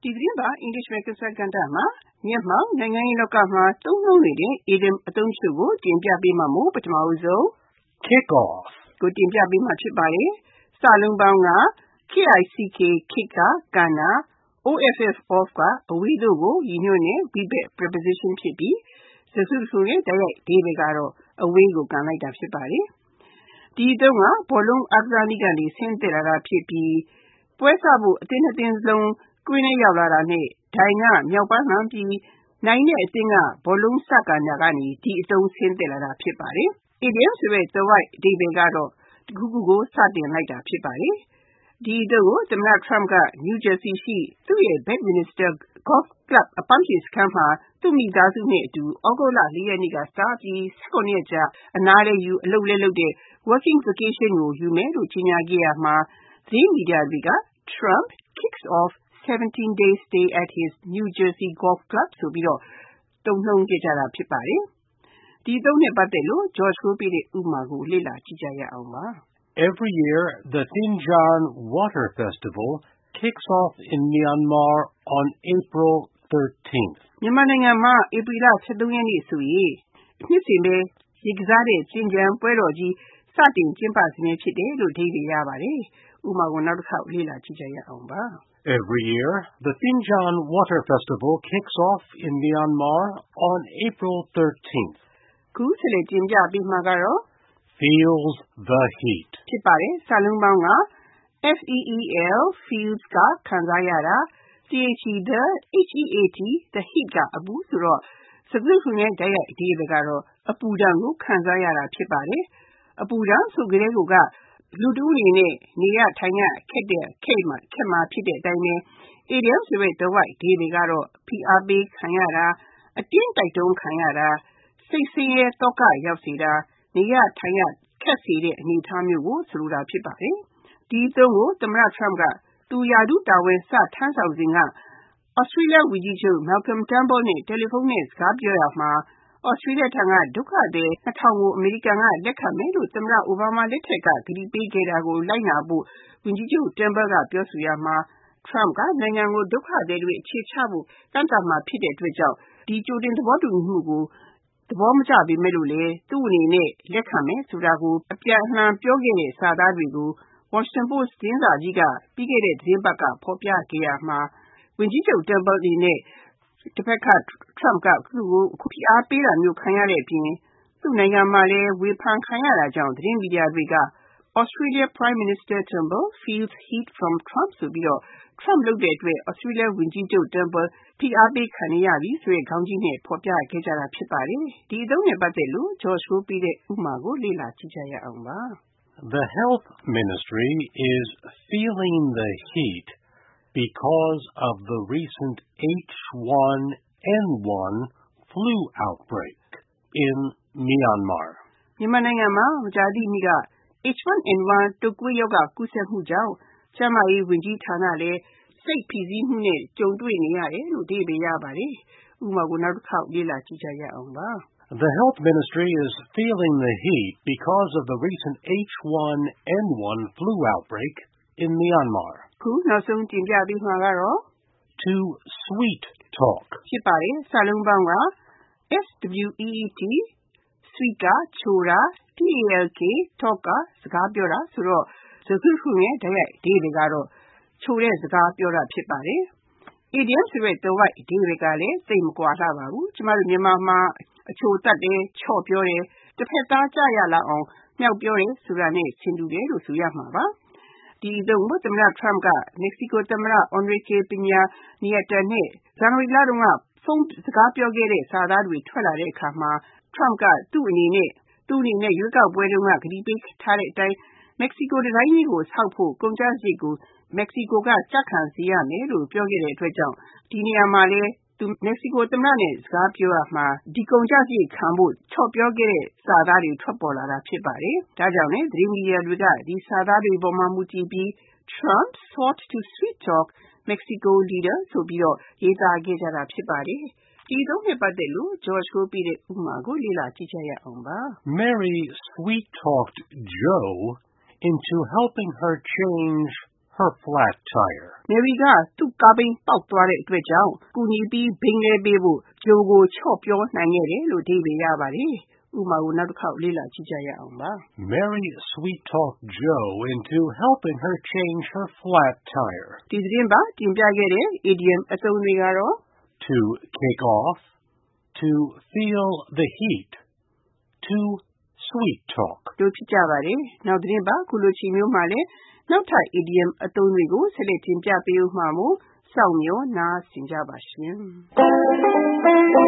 ဒီသတင်းပါ English Microsoft ကဏ္ဍမှာမြန်မာနိုင်ငံရေးလောကမှာသုံးနှုန်းနေတဲ့ idiom အသုံးချို့ကိုတင်ပြပေးမှာမို့ပထမဆုံး kick off ကိုတင်ပြပေးမှာဖြစ်ပါတယ်။စာလုံးပေါင်းက kick kick ကကန်တာ off off ကအဝေးသို့ကိုရည်ညွှန်းတဲ့ we back preposition ဖြစ်ပြီးစကားစုရဲ့တိုက်ရိုက်အဓိပ္ပာယ်ကတော့အဝေးကိုကန်လိုက်တာဖြစ်ပါတယ်။ဒီအသုံးကဘောလုံးအားကစားနည်းကနေဆင်းသက်လာတာဖြစ်ပြီးပွဲစဖို့အသင်းနှစ်သင်းစလုံးကွင်းထဲရောက်လာတာနဲ့ဒိုင်ကမြောက်ပန်းလှမ်းပြီးနိုင်တဲ့အသင်းကဘောလုံးစကန်တာကနေဒီအသုံးဆင်းသက်လာတာဖြစ်ပါတယ်။ idiom ဆိုတဲ့သွယ်ဝိုက်အဓိပ္ပာယ်ကတော့တခုခုကိုစတင်လိုက်တာဖြစ်ပါတယ်။ဒီအသုံးကိုသမ္မတ Trump က New Jersey ရှိသူ့ရဲ့ Bedminster Golf Club အပန်းဖြေစခန်းမှာသူ့မိသားစုနဲ့အတူသြဂုတ်လ 4 ရက်နေ့ကစပြီး17 ရက်ကြာအနားလဲယူအလုပ်လဲလုပ်တဲ့ working vacation ကိုယူမယ်လို့ကြေညာခဲ့ရမှာသတင်းမီဒီယာတွေက Trump kicks off 17-day stay at his New Jersey Golf Club ဆိုပြီးတော့သုံးနှုန်းခဲ့ကြတာဖြစ်ပါတယ်။ဒီသုံးနဲ့ပတ်သက်လို့ George ကိုပြတဲ့ဥပမာကိုလေ့လာကြည့်ကြရအောင်ပါ။ Every year, the Thinjan Water Festival kicks off in Myanmar on April 13th. မြန်မာနိုင်ငံမှာဧပြီလ 13 ရက်နေ့ဆိုရင်နှစ်စဉ်ပဲရေကစားတဲ့ကျင်ကျန်ပွဲတော်ကြီးစတင်ကျင်းပစမြဲဖြစ်တယ်လို့အဓိပ္ပာယ်ရပါတယ်။ဥပမာကိုနောက်တစ်ခေါက်လေ့လာကြည့်ကြရအောင်ပါ။ Every year, the Thinjan Water Festival kicks off in Myanmar on April 13th. ခုဆက်လက်တင်ပြပေးမှာကတော့ feels the heat ဖြစ်ပါတယ်။စာလုံးပေါင်းက feel feels ကခံစားရတာ the heat ကအပူဆိုတော့စကားစုရဲ့တိုက်ရိုက်အဓိပ္ပာယ်ကတော့အပူဒဏ်ကိုခံစားရတာဖြစ်ပါတယ်။အပူဒဏ်ဆိုကြတဲ့ကလူတူအနေနဲ့နေရထိုင်ရခက်မှာဖြစ်တဲ့အတိုင်းပဲ idiom ဆိုတဲ့သွယ်ဝိုက်အဓိပ္ပာယ်ကတော့ဖိအားပေးခံရတာအတင်းတိုက်တွန်းခံရတာစိတ်ဆင်းရဲသောကရောက်စေတာနေရထိုင်ရခက်စေတဲ့အနေအထားမျိုးကိုဆိုလိုတာဖြစ်ပါတယ်။ဒီအသုံးကိုသမ္မတ Trump ကသူရာထူးတာဝန်စထမ်းဆောင်စဉ်ကAustralia ဝန်ကြီးချုပ် Malcolm Turnbull နဲ့တယ်လီဖုန်းနဲ့စကားပြောရာမှာAustralia ထံကဒုက္ခသည် 2,000 ကိုအမေရိကန်ကလက်ခံမယ်လို့သမ္မတ Obama လက်ထက်ကကတိပေးခဲ့တာကိုလိုက်နာဖို့ဝန်ကြီးချုပ် Turnbull ကပြောဆိုရာမှာ Trump ကနိုင်ငံကိုဒုက္ခသည်တွေအခြေချဖို့ကန့်သတ်မှာဖြစ်တဲ့အတွက်ကြောင့်ဒီကြိုတင်သဘောတူညီမှုကိုသဘောမကျပေမဲ့လို့လည်းသူ့အနေနဲ့လက်ခံမယ်ဆိုတာကိုအပြန်အလှန်ပြောခဲ့တဲ့စာသားတွေကို Washington Post သတင်းစာကြီးကပြီးခဲ့တဲ့သတင်းပတ်ကဖော်ပြခဲ့ရမှာဝန်ကြီးချုပ် Turnbull အနေနဲ့တစ်ဖက်က Trump ကသူ့ကိုဖိအားပေးတာမျိုးခံရတဲ့အပြင်သူ့နိုင်ငံမှာလည်းဝေဖန်ခံရတာကြောင့်သတင်းမီဒီယာတွေက Australia Prime Minister Turnbull feels heat from Trump ဆိုပြီးတော့ Trump လုပ်တဲ့အတွက် Australia ဝန်ကြီးချုပ် Turnbull ဖိအားပေးခံရပြီဆိုတဲ့ခေါင်းကြီးနဲ့ဖော်ပြခဲ့ကြတာဖြစ်ပါတယ်။ဒီအသုံးနဲ့ပတ်သက်လို့ George ကိုပြတဲ့ဥပမာကိုလေ့လာကြည့်ကြရအောင်ပါ။ The health ministry is feeling the heat because of the recent H1N1 flu outbreak in Myanmar. မြန်မာနိုင်ငံမှာမကြာသေးမီက H1N1 တုပ်ကွေးရောဂါကူးစက်မှုကြောင့်ကျန်းမာရေးဝန်ကြီးဌာနလည်းစိတ်ဖိစီးမှုနဲ့ကြုံတွေ့နေရတယ်လို့အဓိပ္ပာယ်ရပါတယ်။ဥပမာကိုနောက်တစ်ခေါက်လေ့လာကြည့်ကြရအောင်ပါ။ The health ministry is feeling the heat because of the recent H1N1 flu outbreak in Myanmar. ခုနောက်ဆုံးတင်ပြပေးမှာကတော့ to sweet talk ဖြစ်ပါတယ်။စာလုံးပေါင်းက sweet sweet ကချိုတာ talk ကစကားပြောတာဆိုတော့စကားစုရဲ့တိုက်ရိုက်အဓိပ္ပာယ်ကတော့ချိုတဲ့စကားပြောတာဖြစ်ပါတယ်။ idiom ဆိုတဲ့သွယ်ဝိုက်အဓိပ္ပာယ်ကလည်းသိပ်မကွာလှပါဘူး။ကျမတို့မြန်မာမှာအချိုတတ်တယ်ချော့ပြောတယ်တစ်ဖက်သားကြားရလောက်အောင်မြှောက်ပြောတယ်ဆိုတာနဲ့ဆင်တူတယ်လို့ဆိုရမှာပါ။ဒီအသုံးကိုသမ္မတ Trump က Mexico သမ္မတ Enrique Peña Nieto နဲ့ဇန်နဝါရီလတုန်းကဖုန်းစကားပြောခဲ့တဲ့စာသားတွေထွက်လာတဲ့အခါမှာ Trump ကသူ့အနေနဲ့ရွေးကောက်ပွဲတုန်းကကတိပေးထားတဲ့အတိုင်း Mexico တတိုင်းကြီးကိုဆောက်ဖို့ကုန်ကျစရိတ်ကို Mexico ကကျခံစေရမယ်လို့ပြောခဲ့တဲ့အတွက်ကြောင့်ဒီနေရာမှာလည်းသူ Mexico သမ္မတနဲ့စကားပြောရမှာဒီကုန်ကျစရိတ်ခံဖို့ချော့ပြောခဲ့တဲ့စာသားတွေထွက်ပေါ်လာတာဖြစ်ပါတယ်။ဒါကြောင့်လည်းသတင်းမီဒီယာတွေကဒီစာသားတွေပေါ်မှာမူတည်ပြီး Trump sought to sweet talk Mexico leader ဆိုပြီးတော့ရေးသားခဲ့ကြတာဖြစ်ပါတယ်။ဒီသုံးနဲ့ပတ်သက်လို့ George ကိုပြတဲ့ဥပမာကိုလေ့လာကြည့်ကြရအောင်ပါ။ Mary sweet-talked Joe into helping her change her flat tire. Mary ကသူ့ကားဘီးပေါက်သွားတဲ့အတွက်ကြောင့်ကူညီပြီးဘိန်းလဲပေးဖို့ဂျိုကိုချော့ပြောနိုင်ခဲ့တယ်လို့အဓိပ္ပာယ်ရပါတယ်။ဥပမာကိုနောက်တစ်ခေါက်လေ့လာကြည့်ကြရအောင်ပါ။ Mary sweet-talked Joe into helping her change her flat tire. ဒီသတင်းပတ်တင်ပြခဲ့တဲ့ idiom အသုံးတွေကတော့ To kick off, to feel the heat, to sweet talk. တို့ဖြစ်ကြပါတယ်။နောက်သတင်းပတ်ခုလိုချိန်မျိုးမှာလည်းနောက်ထပ် idiom အသုံးတွေကိုဆက်လက်တင်ပြပေးဦးမှာမို့စောင့်မျှော်နားဆင်ကြပါရှင်။